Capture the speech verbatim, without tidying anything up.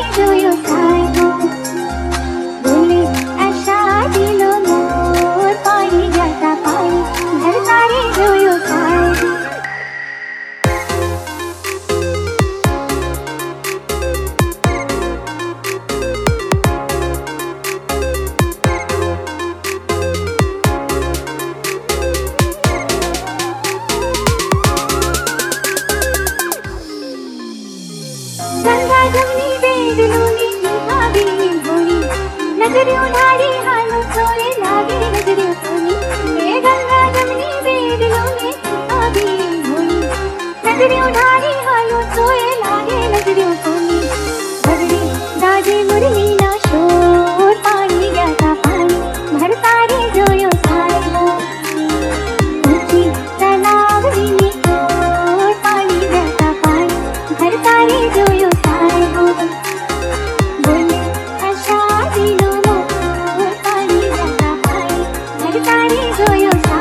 જોયો સાહેબો બોલે આશા દિલો મોર પાણી જાતા પાણી ઘર તારે જોયો સાહેબો गंगा जमनी बेदलों में भाभी भोली नजरियों ढाड़ी हालों सोए लागे नजरियों सोनी ये गंगा जमनी बेदलों में भाभी भोली नजरियों ढाड़ी हालों सोए लागे नजरियों सोनी बगड़ी दादी मुरली ना शोर पानी जाता पानी भर तारे जोयो साहिबो ऊंची तलावड़ी में शोर पानी जाता पानी भर तारे जोयो साहिबो बोले आशा दिलो मोर पानी जाता पानी भर तारे जोयो साहिबो